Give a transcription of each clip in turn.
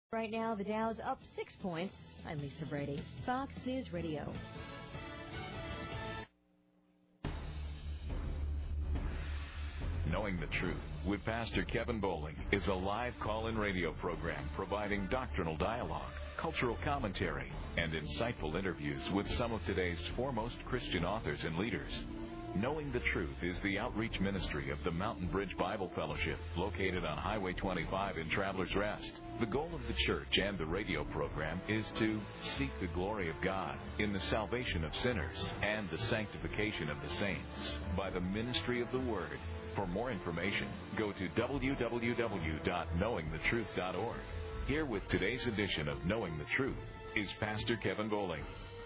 Right now, the Dow's up 6 points. I'm Lisa Brady, Fox News Radio. Knowing the Truth with Pastor Kevin Bowling is a live call-in radio program providing doctrinal dialogue, cultural commentary, and insightful interviews with some of today's foremost Christian authors and leaders. Knowing the Truth is the outreach ministry of the Mountain Bridge Bible Fellowship, located on Highway 25 in Travelers Rest. The goal of the church and the radio program is to seek the glory of God in the salvation of sinners and the sanctification of the saints by the ministry of the Word. For more information, go to www.knowingthetruth.org. Here with today's edition of Knowing the Truth is Pastor Kevin Bowling.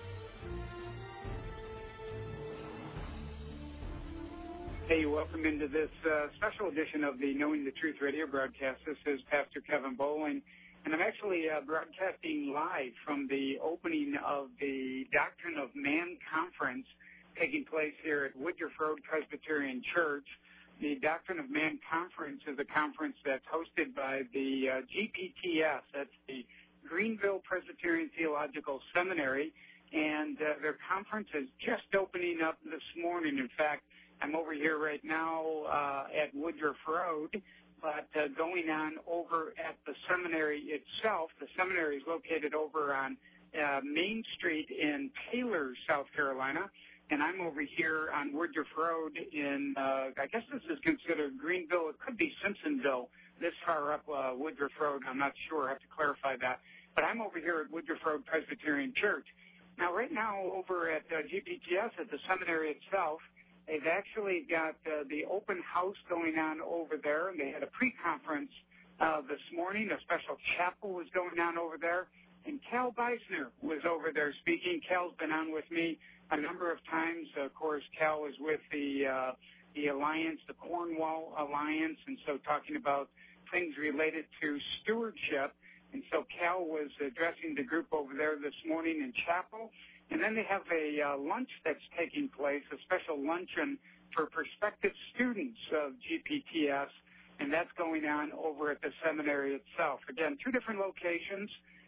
Hey, welcome into this special edition of the Knowing the Truth radio broadcast. This is Pastor Kevin Bowling, and I'm actually broadcasting live from the opening of the Doctrine of Man Conference taking place here at Woodruff Road Presbyterian Church. The Doctrine of Man Conference is a conference that's hosted by the GPTS, that's the Greenville Presbyterian Theological Seminary, and their conference is just opening up this morning. In fact, I'm over here right now at Woodruff Road, but going on over at the seminary itself. The seminary is located over on Main Street in Taylor, South Carolina, and I'm over here on Woodruff Road in, I guess this is considered Greenville. It could be Simpsonville, this far up Woodruff Road. I'm not sure. I have to clarify that. But I'm over here at Woodruff Road Presbyterian Church. Now, right now over at GPTS at the seminary itself, they've actually got the open house going on over there, and they had a pre-conference this morning. A special chapel was going on over there, and Cal Beisner was over there speaking. Cal's been on with me a number of times. Of course, Cal is with the Alliance, the Cornwall Alliance, and so talking about things related to stewardship. And so Cal was addressing the group over there this morning in chapel. And then they have a lunch that's taking place, a special luncheon for prospective students of GPTS, and that's going on over at the seminary itself. Again, two different locations.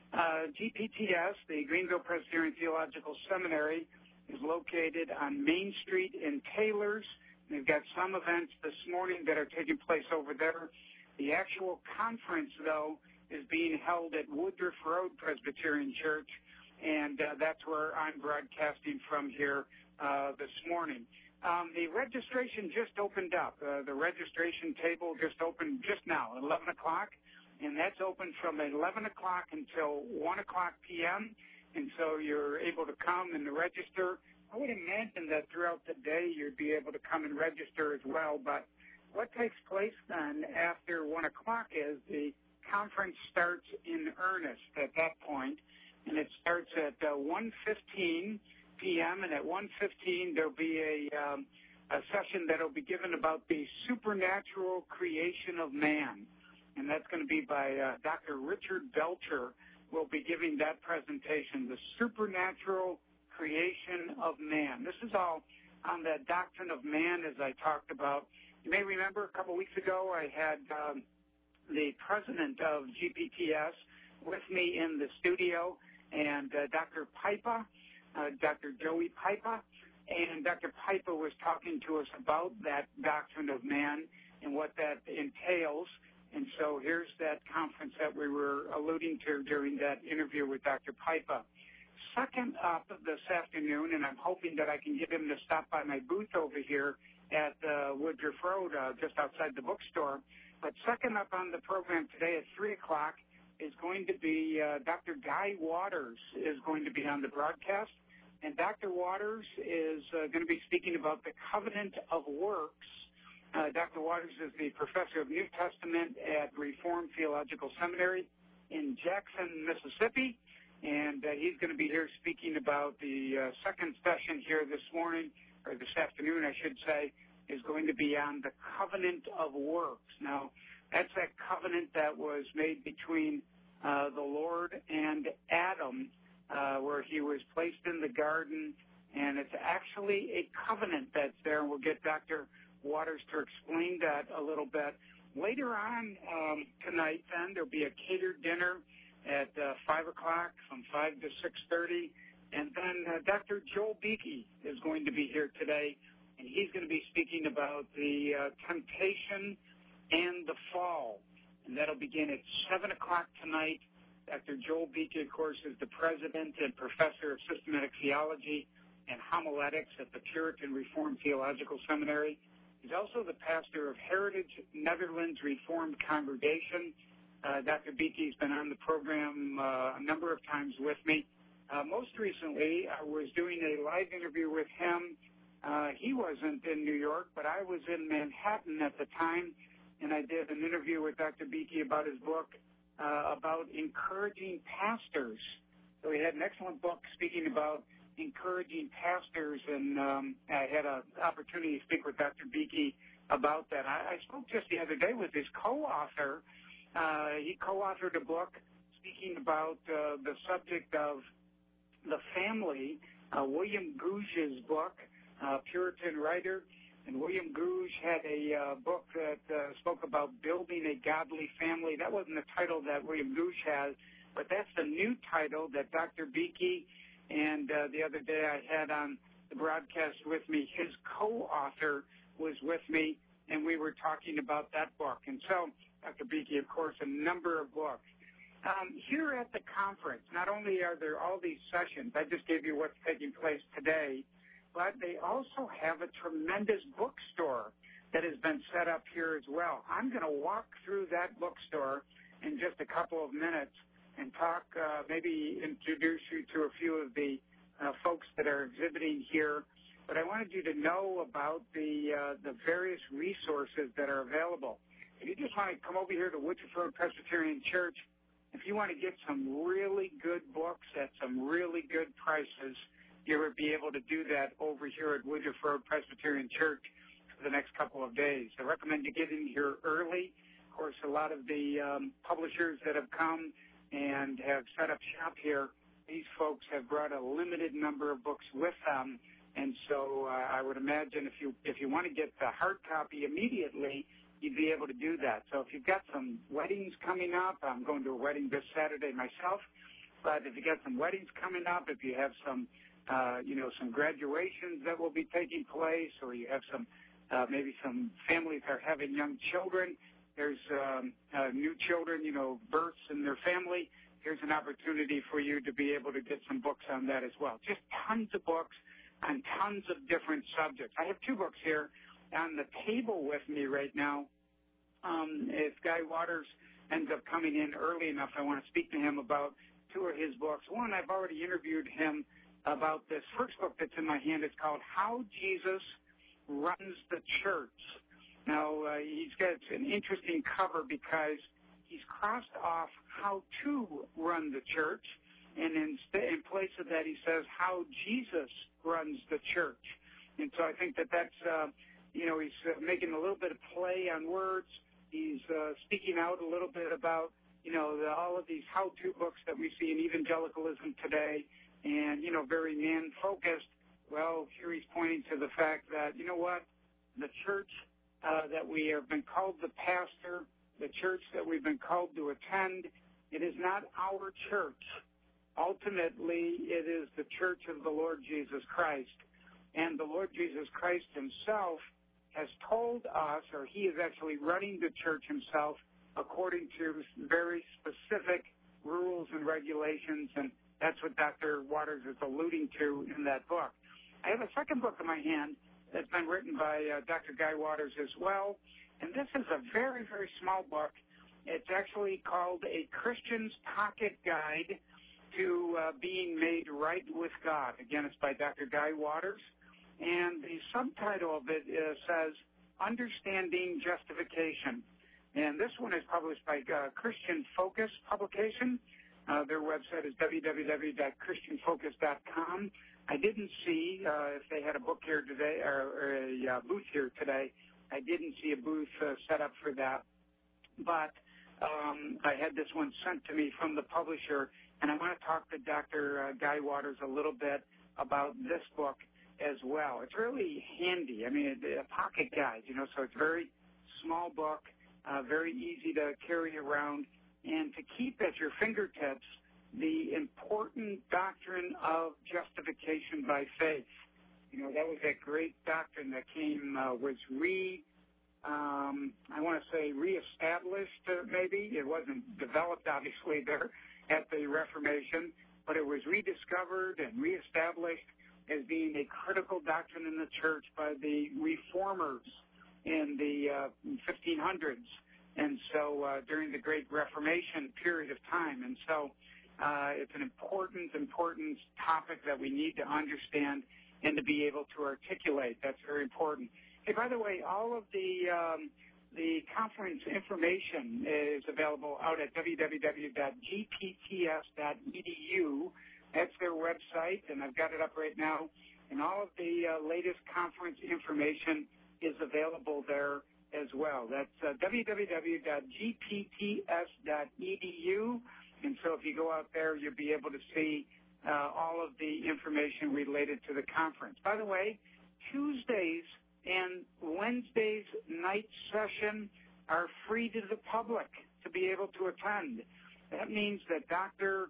GPTS, the Greenville Presbyterian Theological Seminary, is located on Main Street in Taylors. They've got some events this morning that are taking place over there. The actual conference, though, is being held at Woodruff Road Presbyterian Church, and that's where I'm broadcasting from here this morning. The registration just opened up. The registration table just opened just now, 11 o'clock, and that's open from 11 o'clock until 1 o'clock p.m., and so you're able to come and register. I would imagine that throughout the day you'd be able to come and register as well, but what takes place then after 1 o'clock is the conference starts in earnest at that point. And it starts at 1:15 p.m., and at 1:15 there'll be a session that'll be given about the supernatural creation of man. And that's going to be by Dr. Richard Belcher will be giving that presentation, the supernatural creation of man. This is all on the Doctrine of Man, as I talked about. You may remember a couple weeks ago I had the president of GPTS with me in the studio, and Dr. Pipa, Dr. Joey Pipa, and Dr. Pipa was talking to us about that Doctrine of Man and what that entails. And so here's that conference that we were alluding to during that interview with Dr. Pipa. Second up this afternoon, and I'm hoping that I can get him to stop by my booth over here at Woodruff Road, just outside the bookstore. But second up on the program today at 3 o'clock is going to be Dr. Guy Waters is going to be on the broadcast. And Dr. Waters is going to be speaking about the covenant of works. Dr. Waters is the professor of New Testament at Reformed Theological Seminary in Jackson, Mississippi. And he's going to be here speaking about the second session here this morning, or this afternoon, I should say, is going to be on the covenant of works. Now, that's that covenant that was made between the Lord and Adam, where he was placed in the garden, and it's actually a covenant that's there, and we'll get Dr. Waters to explain that a little bit. Later on tonight, then, there'll be a catered dinner at 5 o'clock from 5 to 6:30. And then Dr. Joel Beeke is going to be here today, and he's going to be speaking about the temptation and the fall. And that'll begin at 7 o'clock tonight. Dr. Joel Beeke, of course, is the president and professor of systematic theology and homiletics at the Puritan Reformed Theological Seminary. He's also the pastor of Heritage Netherlands Reformed Congregation. Dr. Beeke's been on the program a number of times with me. Most recently, I was doing a live interview with him. He wasn't in New York, but I was in Manhattan at the time, and I did an interview with Dr. Beeke about his book about encouraging pastors. So he had an excellent book speaking about encouraging pastors, and I had an opportunity to speak with Dr. Beeke about that. I spoke just the other day with his co-author. He co-authored a book speaking about the subject of the family, William Gouge's book, Puritan writer. And William Gouge had a book that spoke about building a godly family. That wasn't the title that William Gouge has, but that's the new title that Dr. Beeke and the other day I had on the broadcast with me. His co-author was with me, and we were talking about that book. And so, Dr. Beeke, of course, a number of books. Here at the conference, not only are there all these sessions, I just gave you what's taking place today, but they also have a tremendous bookstore that has been set up here as well. I'm going to walk through that bookstore in just a couple of minutes and talk, maybe introduce you to a few of the folks that are exhibiting here. But I wanted you to know about the various resources that are available. If you just want to come over here to Woodruff Road Presbyterian Church, if you want to get some really good books at some really good prices, you will be able to do that over here at Woodruff Road Presbyterian Church for the next couple of days. I recommend you get in here early. Of course, a lot of the publishers that have come and have set up shop here, these folks have brought a limited number of books with them. And so I would imagine if you want to get the hard copy immediately, you'd be able to do that. So if you've got some weddings coming up, I'm going to a wedding this Saturday myself, but if you got some weddings coming up, if you have some some graduations that will be taking place, or you have some, maybe some families are having young children, there's new children, births in their family, here's an opportunity for you to be able to get some books on that as well. Just tons of books on tons of different subjects. I have two books here on the table with me right now. If Guy Waters ends up coming in early enough, I want to speak to him about two of his books. One, I've already interviewed him about this first book that's in my hand. It's called How Jesus Runs the Church. Now, he's got an interesting cover because he's crossed off how to run the church, and in place of that he says how Jesus runs the church. And so I think that's, he's making a little bit of play on words. He's speaking out a little bit about, all of these how-to books that we see in evangelicalism today, and, very man-focused. Well, here he's pointing to the fact that, the church that we have been called to pastor, the church that we've been called to attend, it is not our church. Ultimately, it is the church of the Lord Jesus Christ. And the Lord Jesus Christ himself has told us, or he is actually running the church himself according to very specific rules and regulations, and that's what Dr. Waters is alluding to in that book. I have a second book in my hand that's been written by Dr. Guy Waters as well, and this is a very, very small book. It's actually called A Christian's Pocket Guide to Being Made Right with God. Again, it's by Dr. Guy Waters, and the subtitle of it says Understanding Justification. And this one is published by Christian Focus Publication. Their website is www.christianfocus.com. I didn't see if they had a book here today or a booth here today. I didn't see a booth set up for that. But I had this one sent to me from the publisher, and I want to talk to Dr. Guy Waters a little bit about this book as well. It's really handy. I mean, a pocket guide, so it's a very small book, very easy to carry around. and to keep at your fingertips the important doctrine of justification by faith. You know, that was that great doctrine that was reestablished, maybe. It wasn't developed, obviously, there at the Reformation, but it was rediscovered and reestablished as being a critical doctrine in the church by the reformers in the 1500s, and so during the Great Reformation period of time. And so it's an important topic that we need to understand and to be able to articulate. That's very important. Hey, by the way, all of the conference information is available out at www.gpts.edu. That's their website, and I've got it up right now. And all of the latest conference information is available there as well. That's www.gpts.edu. And so if you go out there, you'll be able to see all of the information related to the conference. By the way, Tuesdays and Wednesdays night session are free to the public to be able to attend. That means that Dr.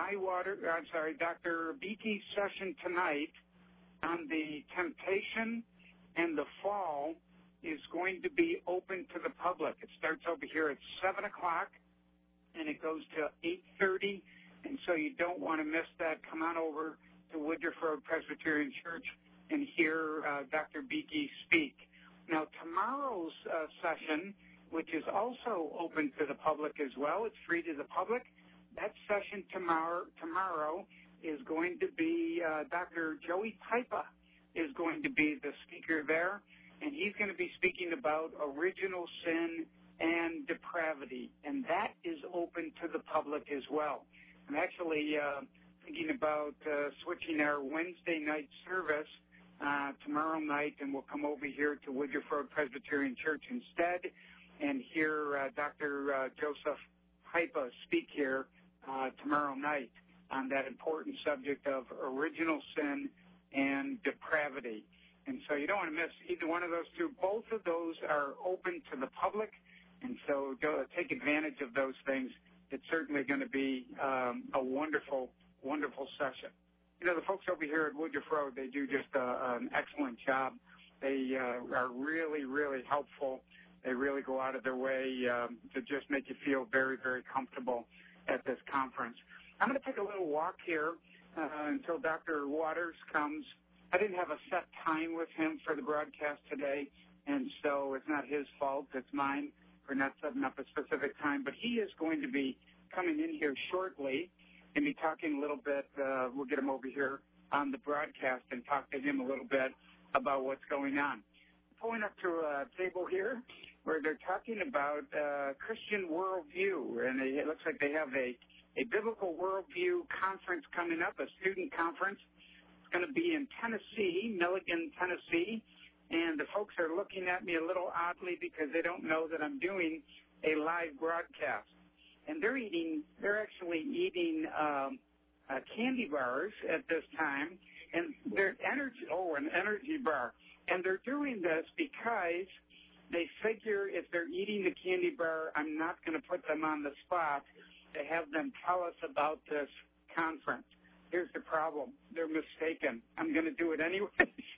Beatty's session tonight on the temptation and the fall is going to be open to the public. It starts over here at 7 o'clock, and it goes to 8:30, and so you don't want to miss that. Come on over to Woodruff Road Presbyterian Church and hear Dr. Beatty speak. Now, tomorrow's session, which is also open to the public as well, it's free to the public. That session tomorrow is going to be Dr. Joey Pipa is going to be the speaker there, and he's going to be speaking about original sin and depravity, and that is open to the public as well. I'm actually thinking about switching our Wednesday night service tomorrow night, and we'll come over here to Woodruff Road Presbyterian Church instead and hear Dr. Joseph Pipa speak here tomorrow night on that important subject of original sin and depravity. And so you don't want to miss either one of those two. Both of those are open to the public, and so take advantage of those things. It's certainly going to be a wonderful, wonderful session. You know, the folks over here at Woodruff Road, they do just an excellent job. They are really, really helpful. They really go out of their way to just make you feel very, very comfortable at this conference. I'm going to take a little walk here until Dr. Waters comes. I didn't have a set time with him for the broadcast today, and so it's not his fault. It's mine for not setting up a specific time. But he is going to be coming in here shortly and be talking a little bit. We'll get him over here on the broadcast and talk to him a little bit about what's going on. Pulling up to a table here where they're talking about Christian worldview, and it looks like they have a biblical worldview conference coming up, a student conference. It's going to be in Tennessee, Milligan, Tennessee, and the folks are looking at me a little oddly because they don't know that I'm doing a live broadcast. And they're actually eating candy bars at this time, and they're an energy bar. And they're doing this because they figure if they're eating the candy bar, I'm not going to put them on the spot to have them tell us about this conference. Here's the problem. They're mistaken. I'm going to do it anyway.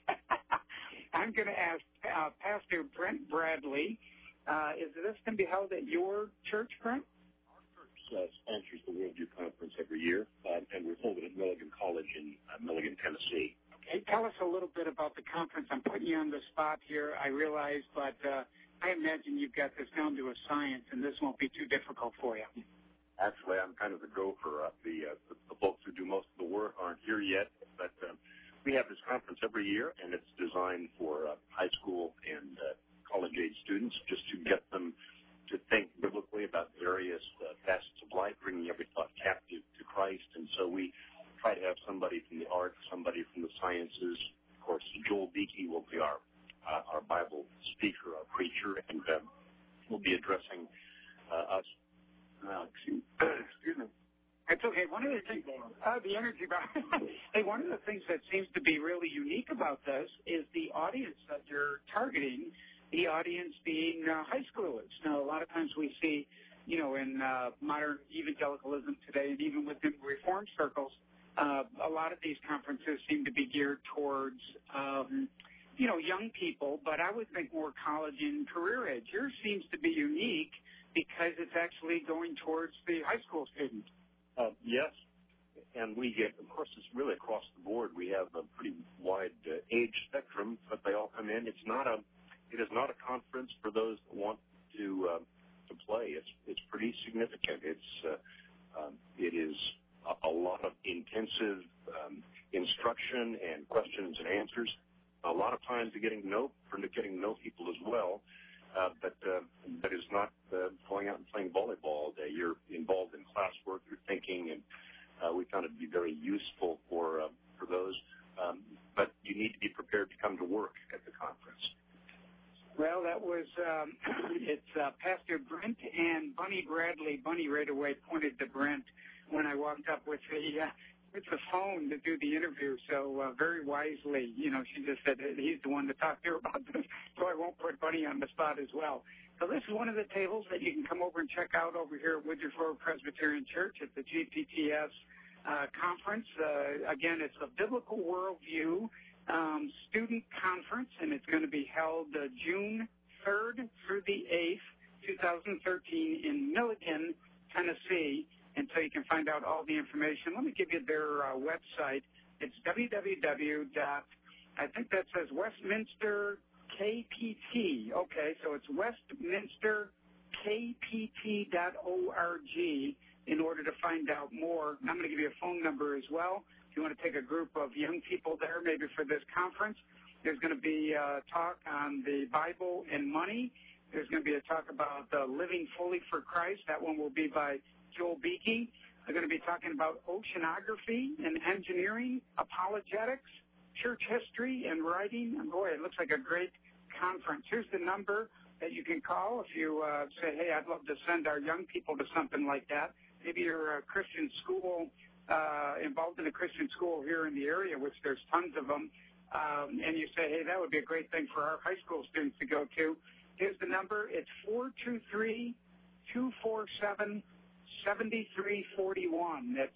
I'm going to ask Pastor Brent Bradley, is this going to be held at your church, Brent? Our church sponsors the Worldview Conference every year, and we hold it at Milligan College in Milligan, Tennessee. Okay, tell us a little bit about the conference. I'm putting you on the spot here, I realize, but I imagine you've got this down to a science, and this won't be too difficult for you. Actually, I'm kind of the gopher. The folks who do most of the work aren't here yet, but we have this conference every year, and it's designed for high school and college-age students just to get them to think biblically about various facets of life, bringing every thought captive to Christ. And so we try to have somebody from the arts, somebody from the sciences. Of course, Joel Beakey will be our Bible speaker, our preacher, and will be addressing us. Excuse me. It's okay. One of the things, the energy bar. Hey, one of the things that seems to be really unique about this is the audience that you're targeting. The audience being high schoolers. Now, a lot of times we see in modern evangelicalism today, and even within Reform circles, a lot of these conferences seem to be geared towards, young people, but I would think more college and career age. Yours seems to be unique because it's actually going towards the high school student. Yes, and we get, of course, it's really across the board. We have a pretty wide age spectrum, but they all come in. It is not a conference for those that want to play. It's pretty significant. It is a lot of intensive instruction and questions and answers. A lot of time for getting to know people as well. But that is not going out and playing volleyball all day. You're involved in classwork, you're thinking, and we found it to be very useful for those. But you need to be prepared to come to work at the conference. Well, that was it's Pastor Brent and Bunny Bradley. Bunny right away pointed to Brent when I walked up with the phone to do the interview. So very wisely, she just said he's the one to talk to about this, so I won't put Bunny on the spot as well. So this is one of the tables that you can come over and check out over here at Widger Ford Presbyterian Church at the GPTS conference. Again, it's a Biblical Worldview student conference, and it's going to be held June 3rd through the 8th, 2013 in Milligan, Tennessee. And so you can find out all the information. Let me give you their website. It's I think that says Westminster KPT. Okay, so it's westminsterkpt.org in order to find out more. And I'm going to give you a phone number as well. If you want to take a group of young people there, maybe for this conference, there's going to be a talk on the Bible and money. There's going to be a talk about living fully for Christ. That one will be by Joel Beakey. They're going to be talking about oceanography and engineering, apologetics, church history, and writing. And boy, it looks like a great conference. Here's the number that you can call if you say, hey, I'd love to send our young people to something like that. Maybe you're a Christian school, involved in a Christian school here in the area, which there's tons of them, and you say, hey, that would be a great thing for our high school students to go to. Here's the number. It's 423-247-7341. That's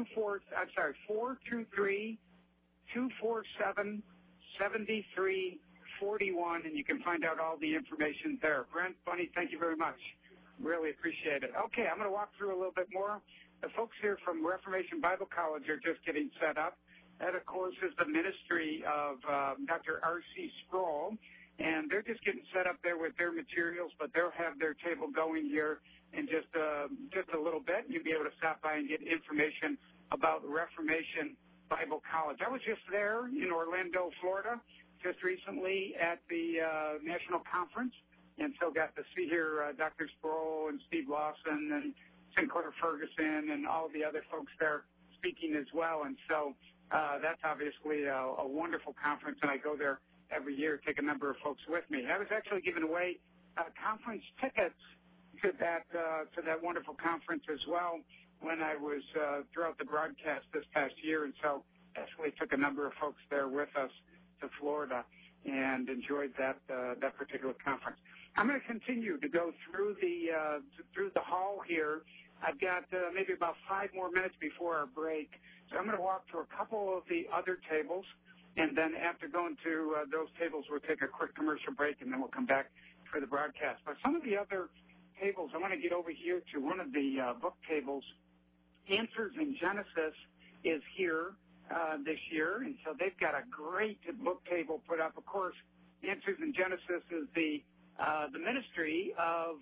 423-247-7341, and you can find out all the information there. Brent, Bunny, thank you very much. Really appreciate it. Okay, I'm going to walk through a little bit more. The folks here from Reformation Bible College are just getting set up. That, of course, is the ministry of Dr. R.C. Sproul, and they're just getting set up there with their materials, but they'll have their table going here in just a little bit. You'll be able to stop by and get information about Reformation Bible College. I was just there in Orlando, Florida, just recently at the national conference, and so got to see here Dr. Sproul and Steve Lawson and Sinclair Ferguson and all the other folks there speaking as well. And so that's obviously a wonderful conference, and I go there every year, take a number of folks with me. I was actually giving away conference tickets to that wonderful conference as well when I was throughout the broadcast this past year, and so actually took a number of folks there with us to Florida and enjoyed that particular conference. I'm going to continue to go through the hall here. I've got maybe about 5 more minutes before our break, so I'm going to walk to a couple of the other tables, and then after going to those tables, we'll take a quick commercial break, and then we'll come back for the broadcast. But some of the other tables, I want to get over here to one of the book tables. Answers in Genesis is here this year, and so they've got a great book table put up. Of course, Answers in Genesis is the ministry of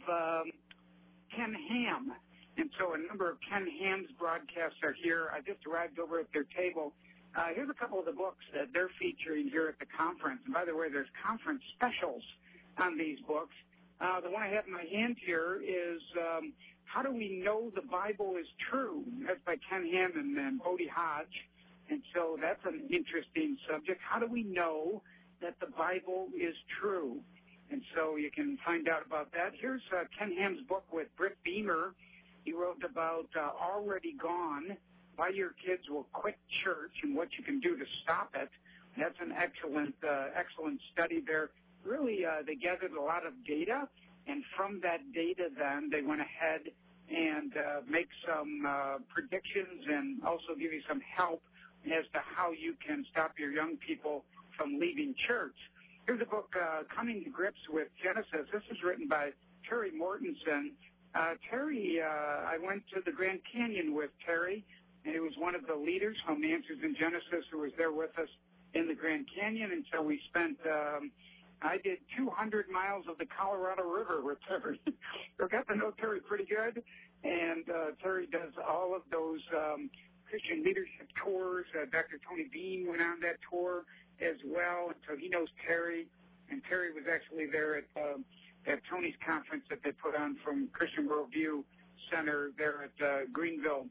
Ken Ham, and so a number of Ken Ham's broadcasts are here. I just arrived over at their table. Here's a couple of the books that they're featuring here at the conference. And by the way, there's conference specials on these books. The one I have in my hand here is How Do We Know the Bible is True? That's by Ken Ham and Bodie Hodge. And so that's an interesting subject. How do we know that the Bible is true? And so you can find out about that. Here's Ken Ham's book with Britt Beamer. He wrote about Already Gone, Why Your Kids Will Quit Church and What You Can Do to Stop It. That's an excellent study there. Really, they gathered a lot of data And from that data then, they went ahead and make some predictions and also give you some help as to how you can stop your young people from leaving church. Here's a book, Coming to Grips with Genesis. This is written by Terry Mortensen. Terry, I went to the Grand Canyon with Terry, and he was one of the leaders from Answers in Genesis who was there with us in the Grand Canyon. And so we spent, I did 200 miles of the Colorado River with Terry. So I got to know Terry pretty good. And Terry does all of those Christian leadership tours. Dr. Tony Bean went on that tour as well. And so he knows Terry. And Terry was actually there at Tony's conference that they put on from Christian Worldview Center there at Greenville.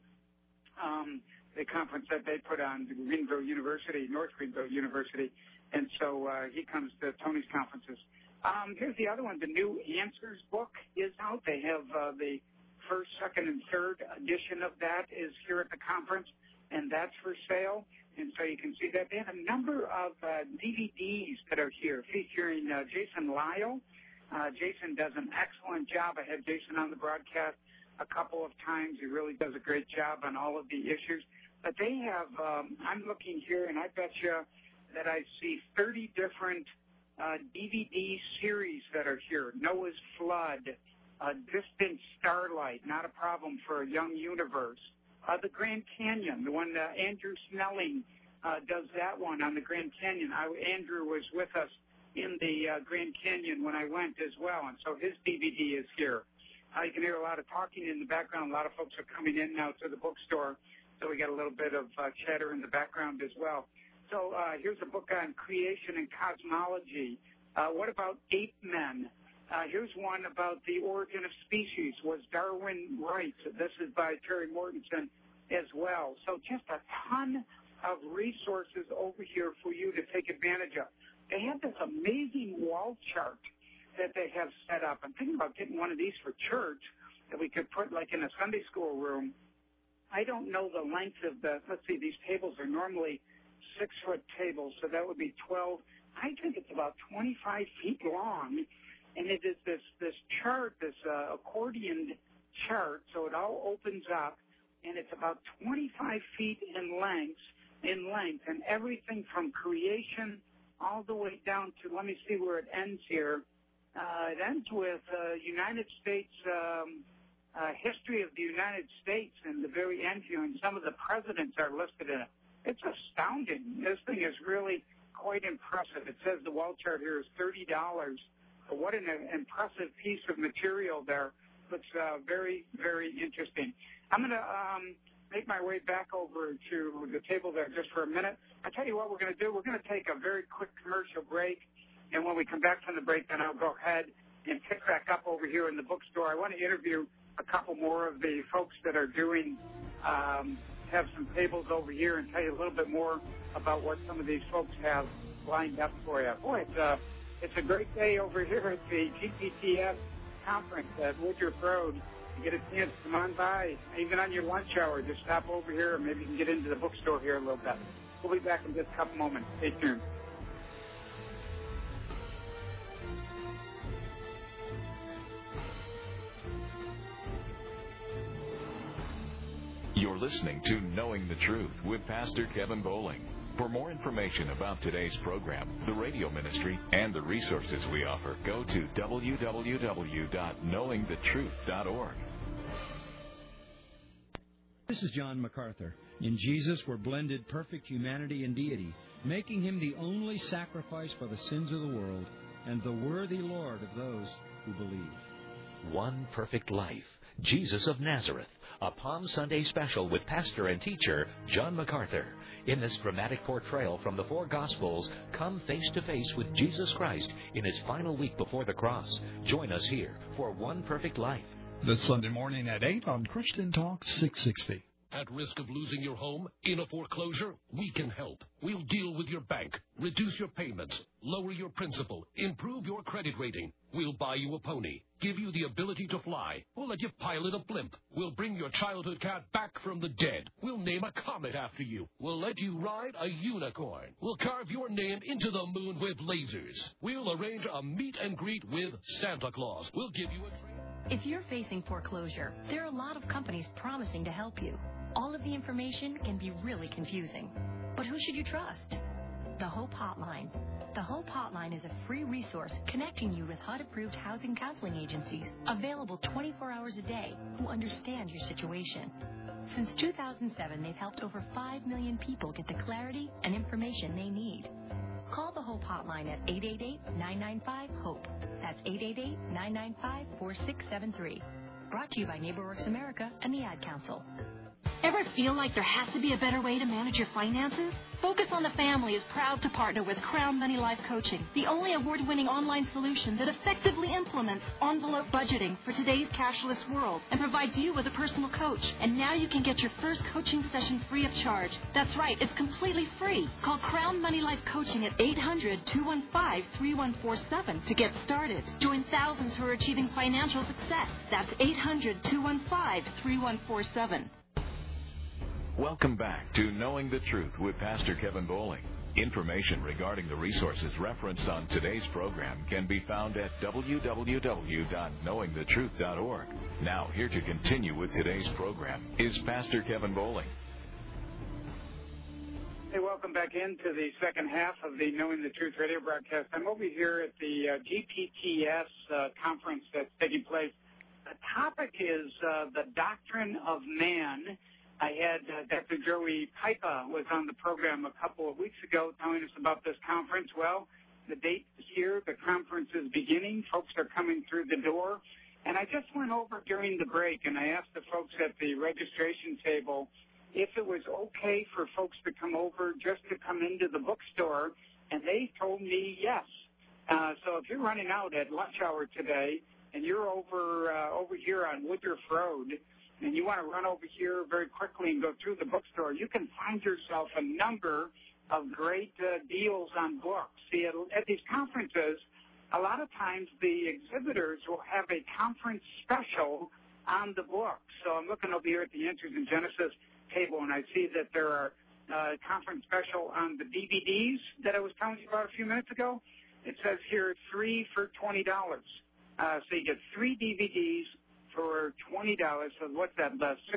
The conference that they put on, Greenville University, North Greenville University. And so he comes to Tony's conferences. Here's the other one. The New Answers book is out. They have the first, second, and third edition of that is here at the conference, and that's for sale. And so you can see that. They have a number of DVDs that are here featuring Jason Lyle. Jason does an excellent job. I had Jason on the broadcast a couple of times. He really does a great job on all of the issues. But they have, I'm looking here, and I bet you that I see 30 different DVD series that are here. Noah's Flood, Distant Starlight, Not a Problem for a Young Universe. The Grand Canyon, the one Andrew Snelling does that one on the Grand Canyon. Andrew was with us in the Grand Canyon when I went as well, and so his DVD is here. You can hear a lot of talking in the background. A lot of folks are coming in now to the bookstore, so we got a little bit of chatter in the background as well. So here's a book on creation and cosmology. What about ape men? Here's one about the origin of species. Was Darwin right? This is by Terry Mortensen as well. So just a ton of resources over here for you to take advantage of. They have this amazing wall chart that they have set up. I'm thinking about getting one of these for church that we could put like in a Sunday school room. I don't know the length of the, let's see, these tables are normally 6-foot tables, so that would be 12. I think it's about 25 feet long, and it is this chart, this accordion chart, so it all opens up, and it's about 25 feet in length, and everything from creation all the way down to, let me see where it ends here. It ends with United States, history of the United States in the very end here, and some of the presidents are listed in it. It's astounding. This thing is really quite impressive. It says the wall chart here is $30. But what an impressive piece of material there. Looks very, very interesting. I'm going to make my way back over to the table there just for a minute. I'll tell you what we're going to do. We're going to take a very quick commercial break, and when we come back from the break, then I'll go ahead and pick back up over here in the bookstore. I want to interview a couple more of the folks that are doing have some tables over here and tell you a little bit more about what some of these folks have lined up for you. Boy, it's a great day over here at the GPTF conference at Woodruff Road. You get a chance to come on by, even on your lunch hour, just stop over here, and maybe you can get into the bookstore here a little bit. We'll be back in just a couple moments. Stay tuned. You're listening to Knowing the Truth with Pastor Kevin Bowling. For more information about today's program, the radio ministry, and the resources we offer, go to www.knowingthetruth.org. This is John MacArthur. In Jesus were blended perfect humanity and deity, making him the only sacrifice for the sins of the world and the worthy Lord of those who believe. One Perfect Life, Jesus of Nazareth. A Palm Sunday special with pastor and teacher John MacArthur. In this dramatic portrayal from the four Gospels, come face to face with Jesus Christ in his final week before the cross. Join us here for One Perfect Life. This Sunday morning at 8 on Christian Talk 660. At risk of losing your home in a foreclosure? We can help. We'll deal with your bank, reduce your payments, lower your principal, improve your credit rating. We'll buy you a pony, give you the ability to fly. We'll let you pilot a blimp. We'll bring your childhood cat back from the dead. We'll name a comet after you. We'll let you ride a unicorn. We'll carve your name into the moon with lasers. We'll arrange a meet and greet with Santa Claus. We'll give you a... If you're facing foreclosure, there are a lot of companies promising to help you. All of the information can be really confusing. But who should you trust? The Hope Hotline. The Hope Hotline is a free resource connecting you with HUD-approved housing counseling agencies, available 24 hours a day, who understand your situation. Since 2007, they've helped over 5 million people get the clarity and information they need. Call the Hope Hotline at 888-995-HOPE. That's 888-995-4673. Brought to you by NeighborWorks America and the Ad Council. Ever feel like there has to be a better way to manage your finances? Focus on the Family is proud to partner with Crown Money Life Coaching, the only award-winning online solution that effectively implements envelope budgeting for today's cashless world and provides you with a personal coach. And now you can get your first coaching session free of charge. That's right, it's completely free. Call Crown Money Life Coaching at 800-215-3147 to get started. Join thousands who are achieving financial success. That's 800-215-3147. Welcome back to Knowing the Truth with Pastor Kevin Bowling. Information regarding the resources referenced on today's program can be found at www.knowingthetruth.org. Now, here to continue with today's program is Pastor Kevin Bowling. Hey, welcome back into the second half of the Knowing the Truth radio broadcast. I'm over here at the GPTS conference that's taking place. The topic is the doctrine of man. I had Dr. Joey Pipa was on the program a couple of weeks ago telling us about this conference. Well, the date is here. The conference is beginning. Folks are coming through the door. And I just went over during the break, and I asked the folks at the registration table if it was okay for folks to come over just to come into the bookstore, and they told me yes. So if you're running out at lunch hour today and you're over here on Woodruff Road, and you want to run over here very quickly and go through the bookstore, you can find yourself a number of great deals on books. See, at these conferences, a lot of times the exhibitors will have a conference special on the book. So I'm looking over here at the Answers in Genesis table, and I see that there are conference special on the DVDs that I was telling you about a few minutes ago. It says here 3 for $20. So you get 3 DVDs for $20. So what's that,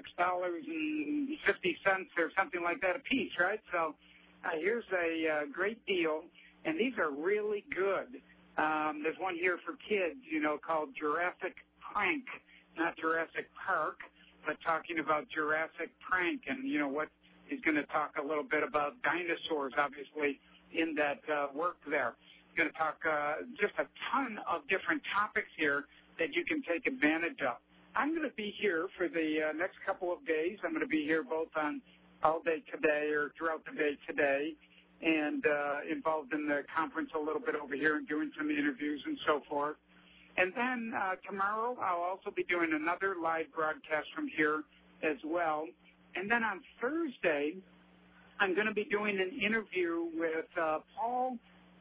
$6.50 or something like that a piece, right? So here's a great deal, and these are really good. There's one here for kids, called Jurassic Prank, not Jurassic Park, but talking about Jurassic Prank, and what he's going to talk a little bit about dinosaurs, obviously, in that work there. He's going to talk just a ton of different topics here that you can take advantage of. I'm going to be here for the next couple of days. I'm going to be here both on all day today or throughout the day today, and involved in the conference a little bit over here and doing some interviews and so forth. And then tomorrow I'll also be doing another live broadcast from here as well. And then on Thursday, I'm going to be doing an interview with Paul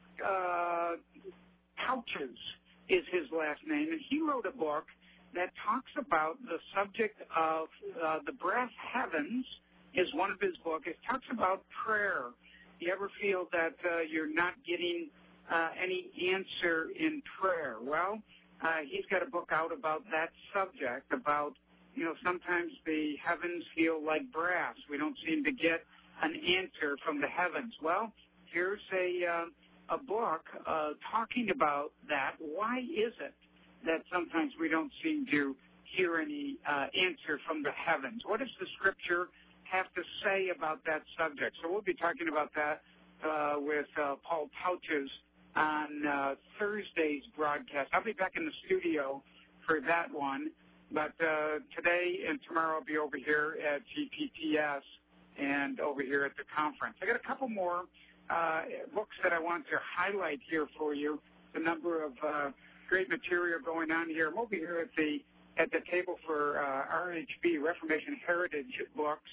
Pouches is his last name, and he wrote a book that talks about the subject of the brass heavens is one of his books. It talks about prayer. You ever feel that you're not getting any answer in prayer? Well, he's got a book out about that subject, about, sometimes the heavens feel like brass. We don't seem to get an answer from the heavens. Well, here's a book talking about that. Why is it that sometimes we don't seem to hear any answer from the heavens? What does the Scripture have to say about that subject? So we'll be talking about that with Paul Pouches on Thursday's broadcast. I'll be back in the studio for that one, but today and tomorrow I'll be over here at GPTS and over here at the conference. I got a couple more books that I want to highlight here for you. The number of great material going on here. I'm over here at the table for RHB, Reformation Heritage Books,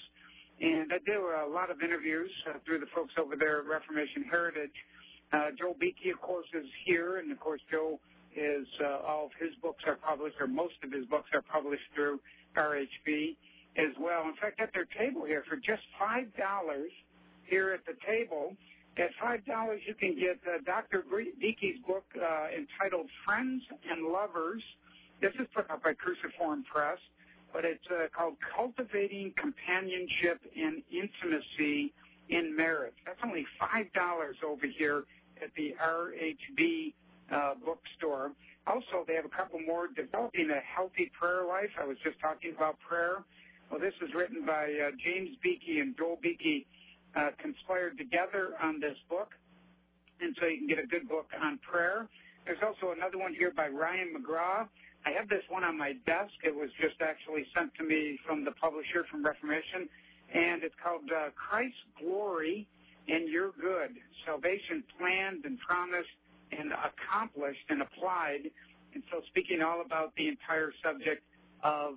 And I do a lot of interviews through the folks over there at Reformation Heritage. Joel Beeke, of course, is here, and, of course, Joel is all of his books are published, or most of his books are published through RHB as well. In fact, at their table here, for just $5 here at the table, at $5 you can get Dr. Beeke's book entitled Friends and Lovers. This is put out by Cruciform Press, but it's called Cultivating Companionship and Intimacy in Marriage. That's only $5 over here at the RHB bookstore. Also, they have a couple more, Developing a Healthy Prayer Life. I was just talking about prayer. Well, this is written by James Beeke and Joel Beeke, conspired together on this book, and so you can get a good book on prayer. There's also another one here by Ryan McGraw. I have this one on my desk. It was just actually sent to me from the publisher, from Reformation, and it's called Christ's Glory and Your Good, Salvation Planned and Promised and Accomplished and Applied. And so speaking all about the entire subject of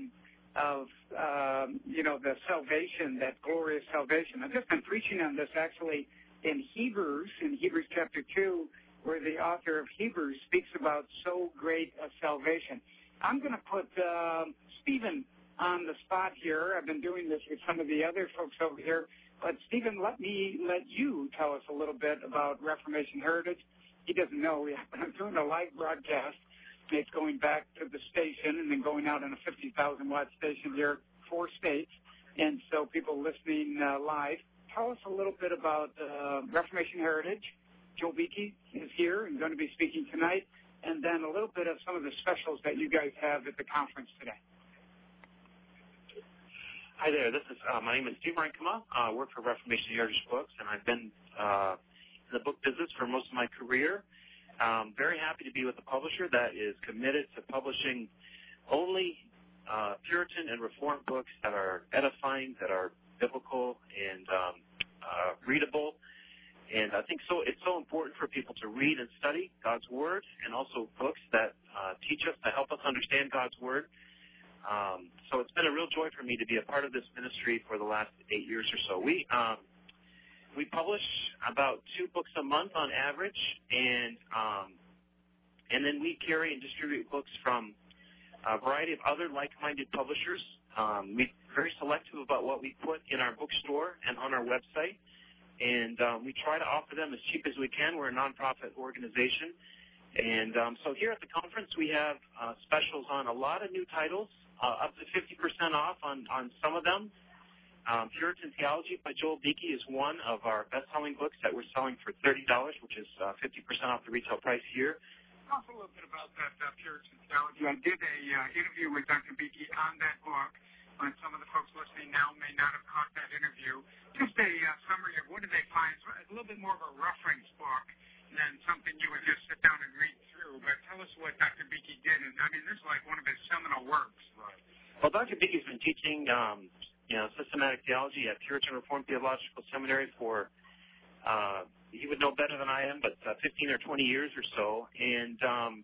the salvation, that glorious salvation. I've just been preaching on this actually in Hebrews chapter 2, where the author of Hebrews speaks about so great a salvation. I'm going to put Stephen on the spot here. I've been doing this with some of the other folks over here. But, Stephen, let you tell us a little bit about Reformation Heritage. He doesn't know. I'm doing a live broadcast. It's going back to the station and then going out on a 50,000-watt station here, 4 states. And so people listening live, tell us a little bit about Reformation Heritage. Joel Beeke is here and going to be speaking tonight, and then a little bit of some of the specials that you guys have at the conference today. Hi there. My name is Steve Renkema. I work for Reformation Heritage Books, and I've been in the book business for most of my career. Very happy to be with a publisher that is committed to publishing only Puritan and Reformed books that are edifying, that are biblical and readable. And I think it's so important for people to read and study God's Word, and also books that teach us, to help us understand God's Word. So it's been a real joy for me to be a part of this ministry for the last 8 years or so. We publish about 2 books a month on average, and then we carry and distribute books from a variety of other like-minded publishers. We're very selective about what we put in our bookstore and on our website, and we try to offer them as cheap as we can. We're a nonprofit organization, and so here at the conference we have specials on a lot of new titles, up to 50% off on some of them. Puritan Theology by Joel Beeke is one of our best-selling books that we're selling for $30, which is 50% off the retail price here. Talk a little bit about that Puritan Theology. I did an interview with Dr. Beeke on that book, and some of the folks listening now may not have caught that interview. Just a summary of what did they find. It's a little bit more of a reference book than something you would just sit down and read through. But tell us what Dr. Beeke did. And, I mean, this is like one of his seminal works. Right. Well, Dr. Beeke's been teaching systematic theology at Puritan Reformed Theological Seminary for, he would know better than I am, but 15 or 20 years or so. And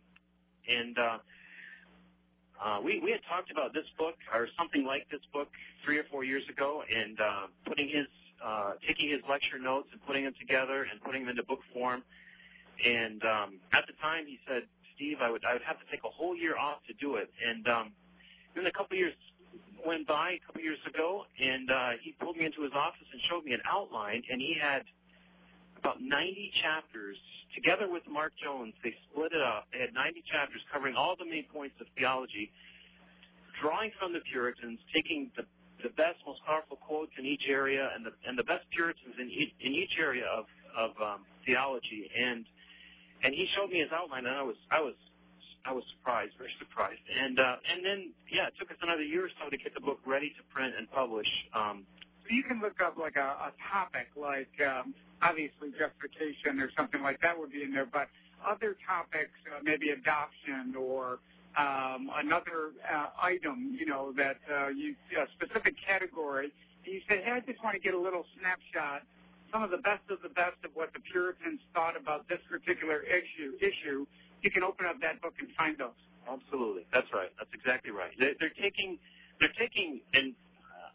we had talked about this book or something like this book 3 or 4 years ago, and taking his lecture notes and putting them together and putting them into book form. And at the time he said, Steve, I would have to take a whole year off to do it. And then a couple years went by a couple years ago, and he pulled me into his office and showed me an outline, and he had about 90 chapters. Together with Mark Jones, they split it up. They had 90 chapters covering all the main points of theology, drawing from the Puritans, taking the best, most powerful quotes in each area, and the best Puritans in each area of theology. And he showed me his outline, and I was surprised, very surprised. And then, it took us another year or so to get the book ready to print and publish. So you can look up like a topic, like obviously justification or something like that would be in there, but other topics, maybe adoption or another item, that a specific category. And you say, hey, I just want to get a little snapshot, some of the best of what the Puritans thought about this particular issue. You can open up that book and find those. Absolutely, that's right. That's exactly right. They're taking and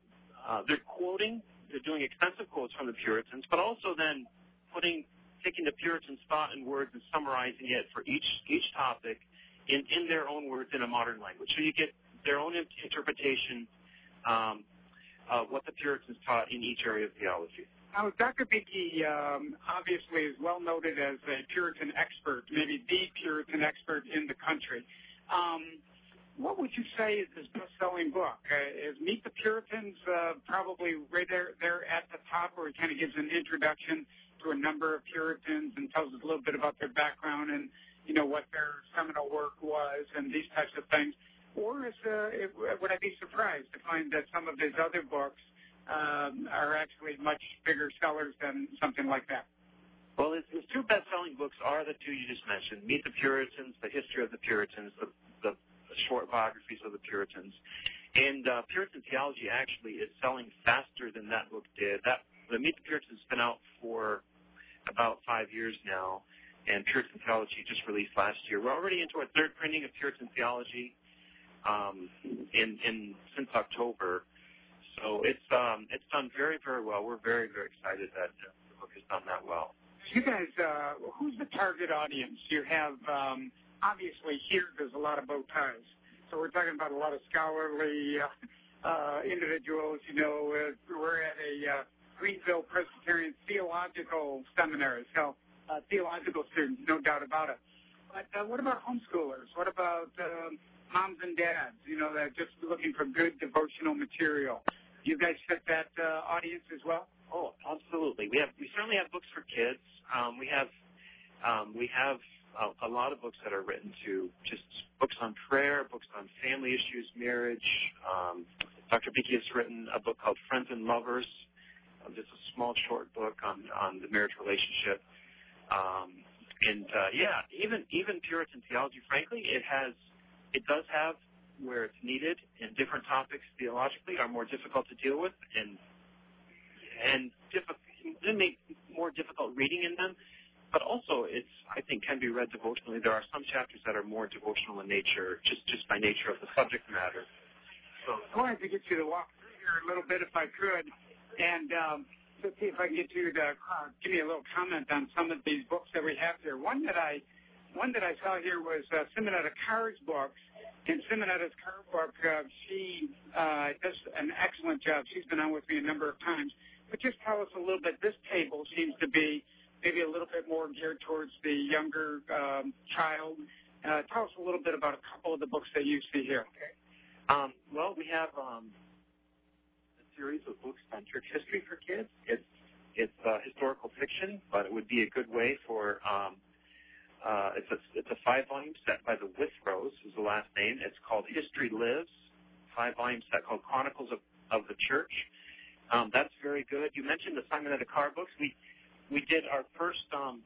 they're doing extensive quotes from the Puritans, but also then taking the Puritan thought and words and summarizing it for each topic in their own words in a modern language. So you get their own interpretation of what the Puritans taught in each area of theology. Now, Dr. Beeke obviously is well noted as a Puritan expert, maybe the Puritan expert in the country. What would you say is his best-selling book? Is Meet the Puritans probably right there at the top, where he kind of gives an introduction to a number of Puritans and tells us a little bit about their background and, you know, what their seminal work was and these types of things? Or would I be surprised to find that some of his other books are actually much bigger sellers than something like that? Well, his two best-selling books are the two you just mentioned, Meet the Puritans, The History of the Puritans, the short biographies of the Puritans. And Puritan Theology actually is selling faster than that book did. The Meet the Puritans has been out for about 5 years now, and Puritan Theology just released last year. We're already into our third printing of Puritan Theology since October. So it's done very, very well. We're very, very excited that the book has done that well. You guys, who's the target audience? You have, obviously here there's a lot of bow ties. So we're talking about a lot of scholarly individuals. You know, we're at a Greenville Presbyterian Theological Seminary, so theological students, no doubt about it. But what about homeschoolers? What about moms and dads, you know, that are just looking for good devotional material? You guys fit that audience as well? Oh, absolutely. We certainly have books for kids. We have a lot of books that are written to just books on prayer, books on family issues, marriage. Dr. Beeke has written a book called Friends and Lovers, just a small short book on the marriage relationship. Even Puritan theology, frankly, it does have where it's needed, and different topics theologically are more difficult to deal with and make more difficult reading in them. But also, I think, can be read devotionally. There are some chapters that are more devotional in nature, just by nature of the subject matter. So I wanted to get you to walk through here a little bit, if I could, and let's see if I can get you to give me a little comment on some of these books that we have here. One that I saw here was Simonetta Carr's books. In Simonetta's Carr book, she does an excellent job. She's been on with me a number of times. But just tell us a little bit. This table seems to be maybe a little bit more geared towards the younger child. Tell us a little bit about a couple of the books that you see here. Okay. Well, we have a series of books on church history for kids. It's historical fiction, but it would be a good way for it's a 5-volume set by the Withrows, is the last name. It's called History Lives, 5-volume set called Chronicles of the Church. That's very good. You mentioned the Simonetta Carr books. We did our first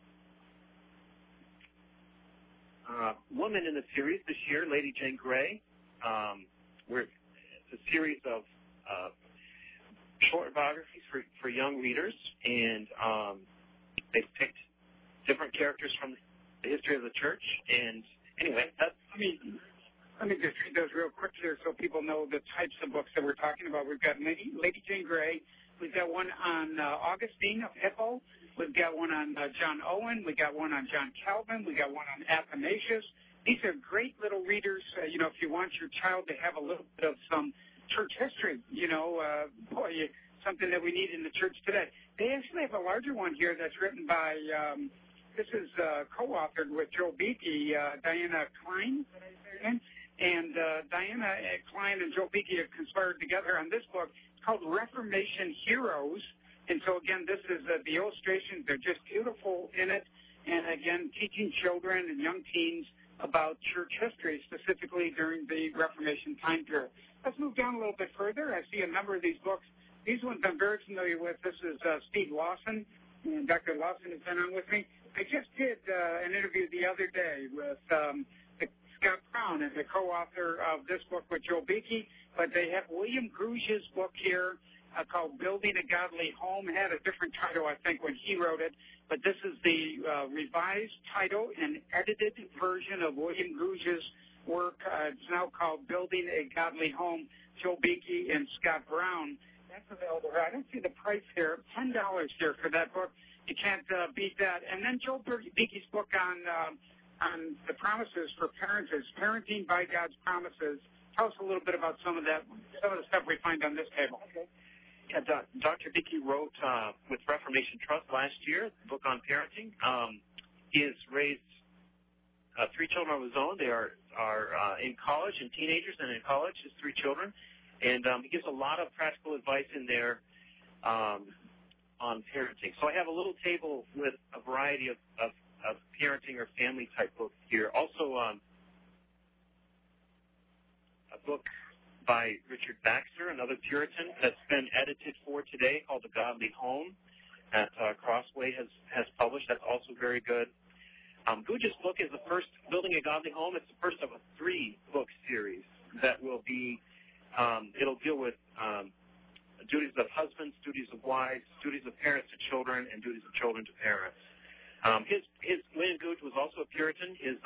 woman in the series this year, Lady Jane Grey. It's a series of short biographies for young readers, and they've picked different characters from the history of the church. And anyway, let me just read those real quick here so people know the types of books that we're talking about. We've got Lady Jane Grey. We've got one on Augustine of Hippo. We've got one on John Owen. We got one on John Calvin. We got one on Athanasius. These are great little readers. You know, if you want your child to have a little bit of some church history, you know, something that we need in the church today. They actually have a larger one here that's written by. This is co-authored with Joel Beeke, Diana Klein, and Diana Klein and Joel Beeke have conspired together on this book. It's called Reformation Heroes, and so again, this is the illustrations. They're just beautiful in it, and again, teaching children and young teens about church history, specifically during the Reformation time period. Let's move down a little bit further. I see a number of these books. These ones I'm very familiar with. This is Steve Lawson, and Dr. Lawson has been on with me. I just did an interview the other day with Scott Brown, as the co-author of this book with Joel Beeke, but they have William Gruge's book here called Building a Godly Home. It had a different title, I think, when he wrote it, but this is the revised title and edited version of William Gruge's work. It's now called Building a Godly Home, Joel Beeke and Scott Brown. That's available here. I don't see the price here. $10 here for that book. You can't beat that. And then Joel Beeke's book on the promises for parents, Parenting by God's Promises. Tell us a little bit about some of the stuff we find on this table. Okay. Yeah, Dr. Beeke wrote with Reformation Trust last year, a book on parenting. He has raised 3 children of his own. They are in college and teenagers, and in college, his 3 children. And he gives a lot of practical advice in there on parenting. So I have a little table with a variety of parenting or family-type books here. Also, a book by Richard Baxter, another Puritan, that's been edited for today called The Godly Home that Crossway has published. That's also very good. Guja's book is the first, Building a Godly Home. It's the first of a 3-book series that will be, it'll deal with duties of husbands, duties of wives, duties of parents to children, and duties of children to parents. William Guj was also a Puritan. His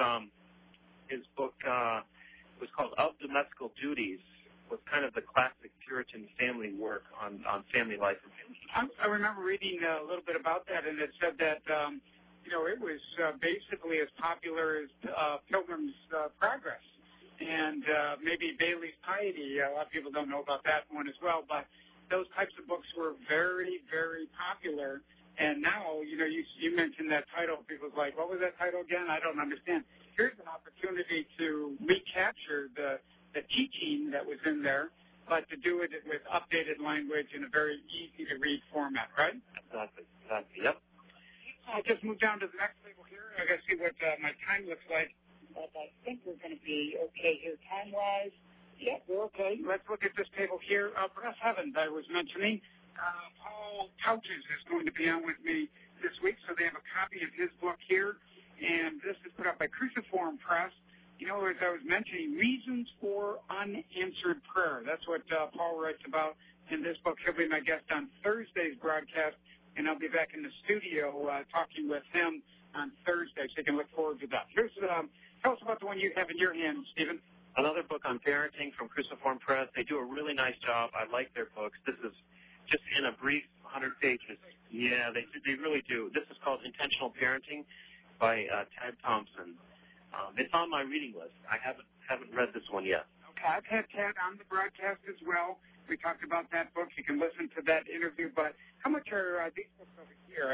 book was called Of Domestical Duties, was kind of the classic Puritan family work on family life. I remember reading a little bit about that, and it said that, it was basically as popular as Pilgrim's Progress and maybe Bailey's Piety. A lot of people don't know about that one as well, but those types of books were very, very popular. And now, you mentioned that title. People's like, what was that title again? I don't understand. Here's an opportunity to recapture the teaching that was in there, but to do it with updated language in a very easy-to-read format, right? Exactly. Yep. I'll just move down to the next table here. I got to see what my time looks like. But I think we're going to be okay here time-wise. Yeah, we're okay. Let's look at this table here. Breast Heaven, I was mentioning. Paul Couches is going to be on with me this week, so they have a copy of his book here. And this is put out by Cruciform Press. As I was mentioning, Reasons for Unanswered Prayer. That's what Paul writes about in this book. He'll be my guest on Thursday's broadcast, and I'll be back in the studio talking with him on Thursday, so you can look forward to that. Tell us about the one you have in your hand, Stephen. Another book on parenting from Cruciform Press. They do a really nice job. I like their books. This is just in a brief 100 pages. Yeah, they really do. This is called Intentional Parenting by Tad Thompson. It's on my reading list. I haven't read this one yet. Okay, I've had Tad on the broadcast as well. We talked about that book. You can listen to that interview. But how much are these books over here?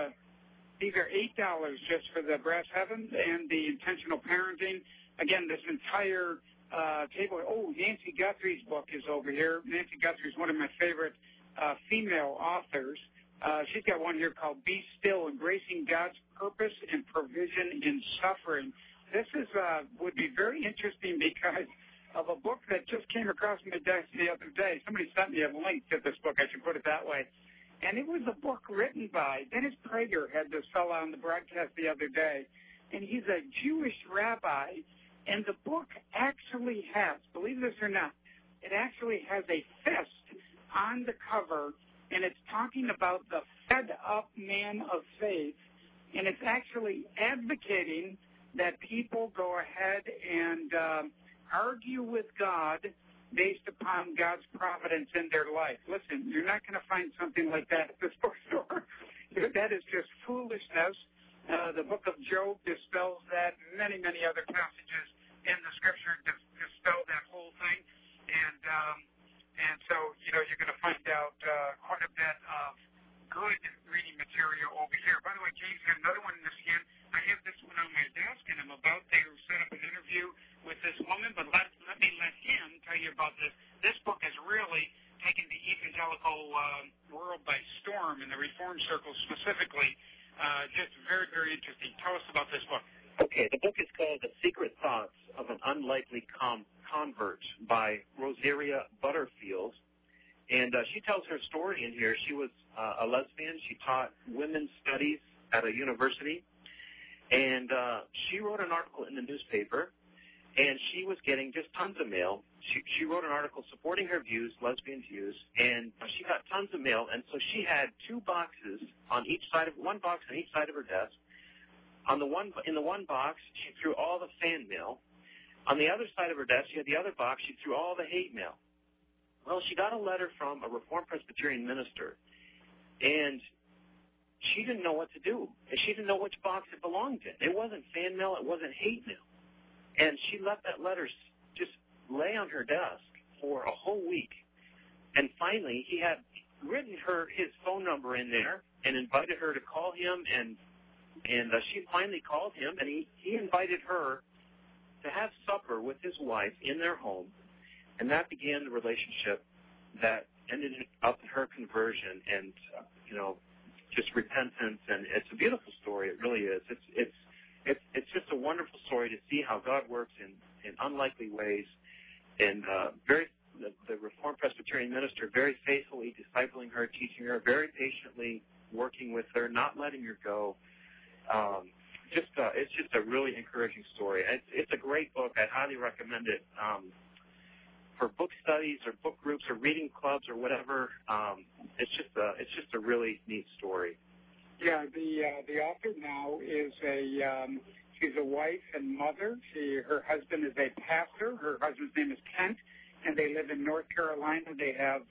These are $8 just for the Brass Heaven and the Intentional Parenting. Again, this entire table. Oh, Nancy Guthrie's book is over here. Nancy Guthrie is one of my favorite female authors. She's got one here called Be Still, Embracing God's Purpose and Provision in Suffering. This would be very interesting because of a book that just came across my desk the other day. Somebody sent me a link to this book, I should put it that way. And it was a book written by Dennis Prager, had this fellow on the broadcast the other day. And he's a Jewish rabbi. And the book actually has, believe this or not, it actually has a fist on the cover, and it's talking about the fed-up man of faith, and it's actually advocating that people go ahead and argue with God based upon God's providence in their life. Listen, you're not going to find something like that at this bookstore. That is just foolishness. The book of Job dispels that. Many, many other passages in the Scripture dispel that whole thing. And so, you're going to find out quite a bit of good reading material over here. By the way, James got another one in his hand. I have this one on my desk, and I'm about to set up an interview with this woman, but let me let him tell you about this. This book has really taken the evangelical world by storm, in the Reform circles specifically. Just very, very interesting. Tell us about this book. Okay, the book is called The Secret Thoughts of an Unlikely Convert by Rosaria Butterfield. And she tells her story in here. She was a lesbian. She taught women's studies at a university. And she wrote an article in the newspaper, and she was getting just tons of mail. She wrote an article supporting her views, lesbian views, and she got tons of mail. And so she had one box on each side of her desk. In the one box, she threw all the fan mail. On the other side of her desk, she had the other box. She threw all the hate mail. Well, she got a letter from a Reformed Presbyterian minister, and she didn't know what to do. And she didn't know which box it belonged in. It wasn't fan mail. It wasn't hate mail. And she let that letter just lay on her desk for a whole week. And finally, he had written his phone number in there and invited her to call him. And she finally called him, and he invited her to have supper with his wife in their home. And that began the relationship that ended up in her conversion and, just repentance. And it's a beautiful story. It really is. It's just a wonderful story to see how God works in unlikely ways. And the Reformed Presbyterian minister very faithfully discipling her, teaching her, very patiently working with her, not letting her go. It's just a really encouraging story. It's a great book. I highly recommend it for book studies or book groups or reading clubs or whatever. It's just a really neat story. Yeah, the author now is she's a wife and mother. Her husband is a pastor. Her husband's name is Kent, and they live in North Carolina. They have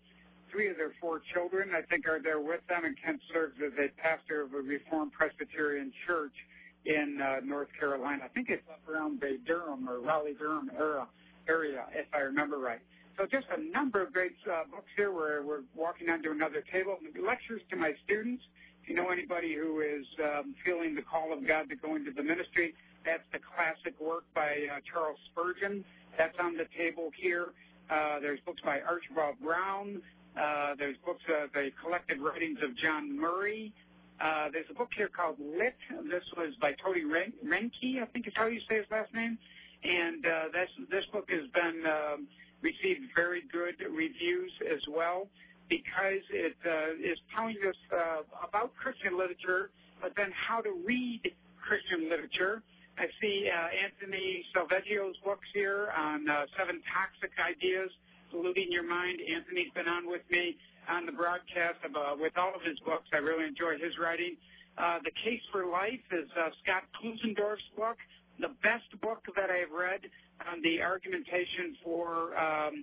3 of their 4 children, I think, are there with them, and Kent serves as a pastor of a Reformed Presbyterian church in North Carolina. I think it's up around the Durham or Raleigh-Durham area, if I remember right. So just a number of great books here. We're walking onto another table. Lectures to my students. If you know anybody who is feeling the call of God to go into the ministry, that's the classic work by Charles Spurgeon. That's on the table here. There's books by Archibald Brown. There's books, the collected writings of John Murray. There's a book here called Lit. This was by Tony Reinke, I think is how you say his last name. And this book has been received very good reviews as well, because it is telling us about Christian literature, but then how to read Christian literature. I see Anthony Salveggio's books here on 7 toxic ideas polluting your mind. Anthony's been on with me on the broadcast with all of his books. I really enjoy his writing. The Case for Life is Scott Klusendorf's book, the best book that I've read on the argumentation for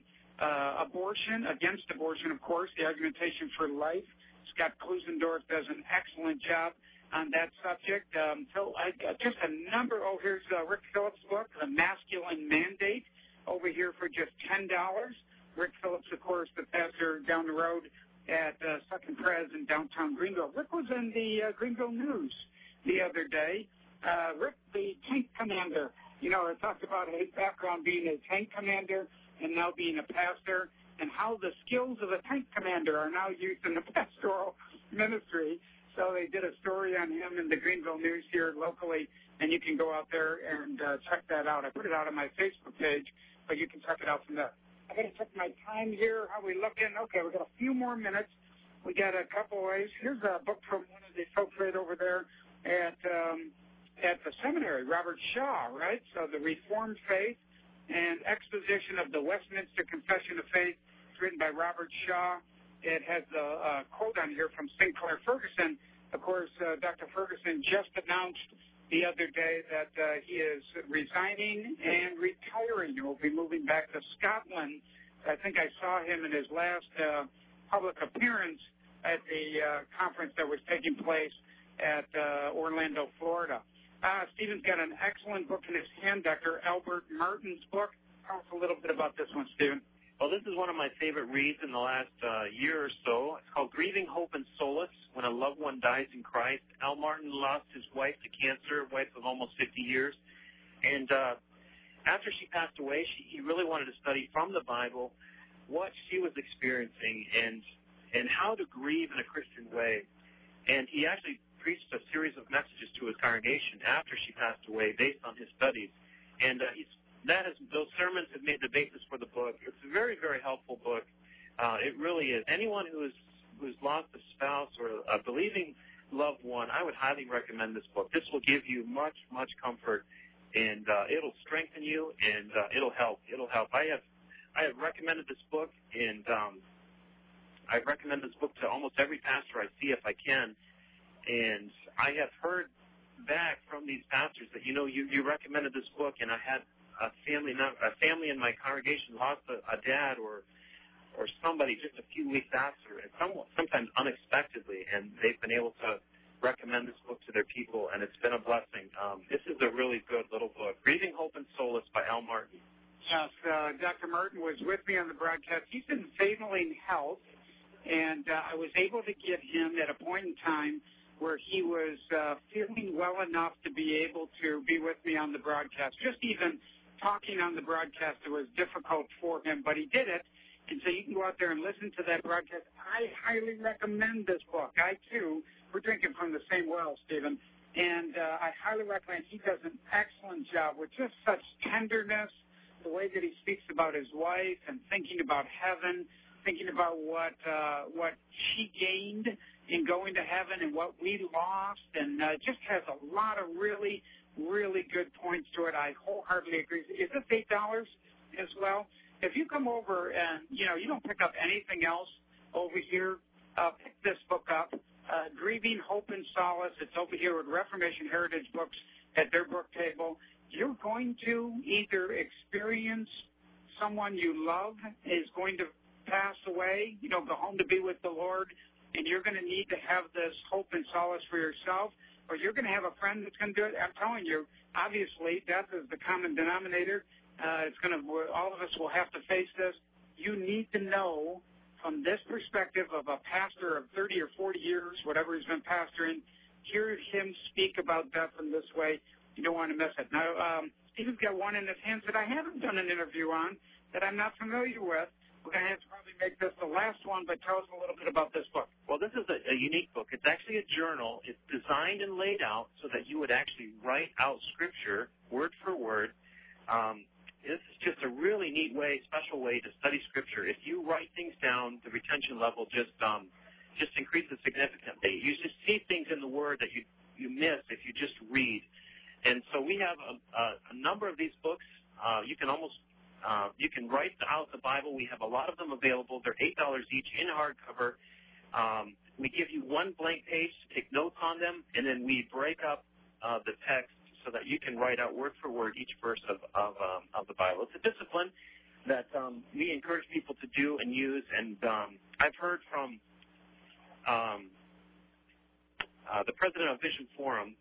abortion, against abortion, of course, the argumentation for life. Scott Klusendorf does an excellent job on that subject. So I just a number. Oh, here's Rick Phillips' book, The Masculine Mandate, over here for just $10. Rick Phillips, of course, the pastor down the road at Second Pres in downtown Greenville. Rick was in the Greenville News the other day. Rick, the tank commander. I talked about his background being a tank commander and now being a pastor, and how the skills of a tank commander are now used in the pastoral ministry. So they did a story on him in the Greenville News here locally, and you can go out there and check that out. I put it out on my Facebook page, but you can check it out from there. I'm going to check my time here. How we looking? Okay, we got a few more minutes. We got a couple of ways. Here's a book from one of the folks right over there at the seminary, Robert Shaw, right? So the Reformed Faith and Exposition of the Westminster Confession of Faith. It's written by Robert Shaw. It has a quote on here from Sinclair Ferguson. Of course, Dr. Ferguson just announced the other day that he is resigning and retiring. He will be moving back to Scotland. I think I saw him in his last public appearance at the conference that was taking place at Orlando, Florida. Stephen's got an excellent book in his hand, Dr. Albert Martin's book. Tell us a little bit about this one, Stephen. Well, this is one of my favorite reads in the last year or so. It's called Grieving Hope and Solace, When a Loved One Dies in Christ. Al Martin lost his wife to cancer, wife of almost 50 years. And after she passed away, he really wanted to study from the Bible what she was experiencing and how to grieve in a Christian way. And he actually preached a series of messages to his congregation after she passed away based on his studies. And those sermons have made the basis for the book. It's a very, very helpful book. It really is. Anyone who's lost a spouse or a believing loved one, I would highly recommend this book. This will give you much, much comfort, and it'll strengthen you, and it'll help. It'll help. I have recommended this book, and I recommend this book to almost every pastor I see if I can. And I have heard back from these pastors that, you recommended this book, and I had a family in my congregation lost a dad or or somebody just a few weeks after, and sometimes unexpectedly, and they've been able to recommend this book to their people, and it's been a blessing. This is a really good little book, Breathing Hope and Solace by Al Martin. Yes, Dr. Martin was with me on the broadcast. He's in failing health, and I was able to get him at a point in time where he was feeling well enough to be able to be with me on the broadcast. Just even talking on the broadcast, it was difficult for him, but he did it. And so you can go out there and listen to that broadcast. I highly recommend this book. I, too, we're drinking from the same well, Stephen, and I highly recommend. He does an excellent job with just such tenderness, the way that he speaks about his wife and thinking about heaven, thinking about what she gained in going to heaven and what we lost, and just has a lot of really, really good points to it. I wholeheartedly agree. Is this $8 as well? If you come over and, you don't pick up anything else over here, pick this book up, Grieving Hope and Solace. It's over here with Reformation Heritage Books at their book table. You're going to either experience someone you love is going to pass away, go home to be with the Lord, and you're going to need to have this hope and solace for yourself, or you're going to have a friend that's going to do it. I'm telling you, obviously, death is the common denominator. All of us will have to face this. You need to know from this perspective of a pastor of 30 or 40 years, whatever he's been pastoring, hear him speak about death in this way. You don't want to miss it. Now, Stephen's got one in his hands that I haven't done an interview on, that I'm not familiar with. We're going to have to probably make this the last one, but tell us a little bit about this book. Well, this is a unique book. It's actually a journal. It's designed and laid out so that you would actually write out Scripture word for word. This is just a really neat way, special way to study Scripture. If you write things down, the retention level just increases significantly. You just see things in the Word that you miss if you just read. And so we have a number of these books. You can write out the Bible. We have a lot of them available. They're $8 each in hardcover. We give you one blank page to take notes on them, and then we break up the text so that you can write out word for word each verse of the Bible. It's a discipline that we encourage people to do and use. And I've heard from the president of Vision Forum.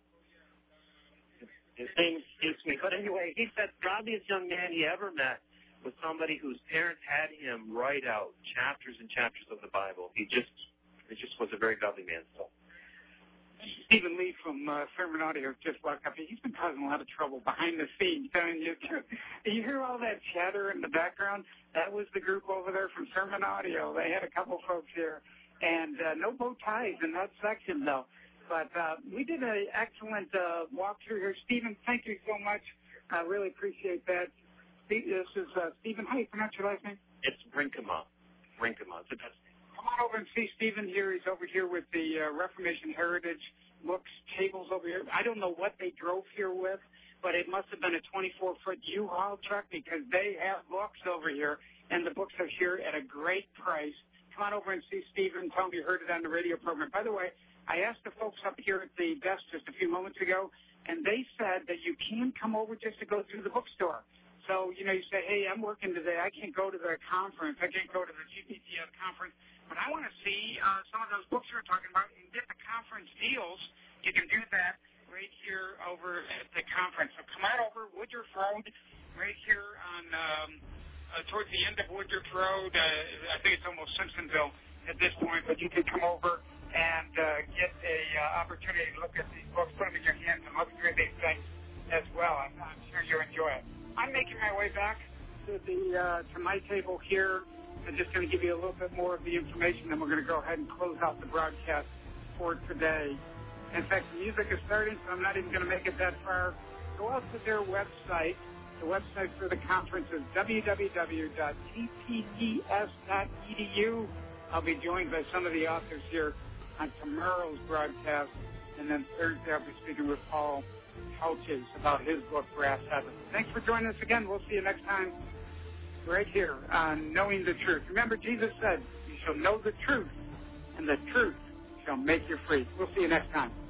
His name escapes me. But anyway, he said the godliest young man he ever met was somebody whose parents had him write out chapters and chapters of the Bible. It just was a very godly man still. Stephen Lee from Sermon Audio just walked up. He's been causing a lot of trouble behind the scenes. You hear all that chatter in the background? That was the group over there from Sermon Audio. They had a couple folks here, and no bow ties in that section, though. But we did an excellent walkthrough here. Stephen, thank you so much. I really appreciate that. This is Stephen. How do you pronounce your last name? It's Brinkema. Brinkema. It's the best name. Come on over and see Stephen here. He's over here with the Reformation Heritage Books tables over here. I don't know what they drove here with, but it must have been a 24-foot U-Haul truck because they have books over here, and the books are here at a great price. Come on over and see Stephen. Tell him you heard it on the radio program. By the way, I asked the folks up here at the desk just a few moments ago, and they said that you can come over just to go through the bookstore. So, you say, hey, I'm working today. I can't go to the conference. I can't go to the GPTS conference. But I want to see some of those books you're talking about and get the conference deals. You can do that right here over at the conference. So come on over, Woodruff Road, right here on towards the end of Woodruff Road. I think it's almost Simpsonville at this point, but you can come over and get a opportunity to look at these books, put them in your hands, and look through these things as well. I'm sure you enjoy it. I'm making my way back to my table here. I'm just going to give you a little bit more of the information, then we're going to go ahead and close out the broadcast for today. In fact, the music is starting, so I'm not even going to make it that far. Go out to their website. The website for the conference is www.tpts.edu. I'll be joined by some of the authors here on tomorrow's broadcast, and then Thursday I'll be speaking with Paul Houches about his book, Brass Heaven. Thanks for joining us again. We'll see you next time right here on Knowing the Truth. Remember, Jesus said, you shall know the truth, and the truth shall make you free. We'll see you next time.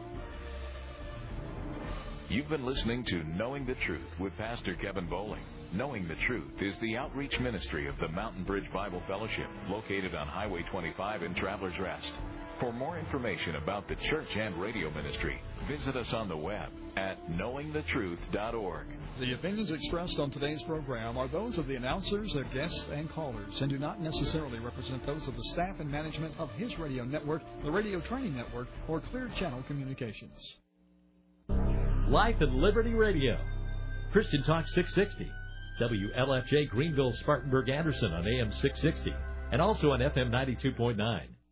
You've been listening to Knowing the Truth with Pastor Kevin Bowling. Knowing the Truth is the outreach ministry of the Mountain Bridge Bible Fellowship, located on Highway 25 in Travelers Rest. For more information about the church and radio ministry, visit us on the web at knowingthetruth.org. The opinions expressed on today's program are those of the announcers, their guests, and callers, and do not necessarily represent those of the staff and management of His Radio Network, the Radio Training Network, or Clear Channel Communications. Life and Liberty Radio. Christian Talk 660. WLFJ Greenville, Spartanburg, Anderson on AM 660. And also on FM 92.9.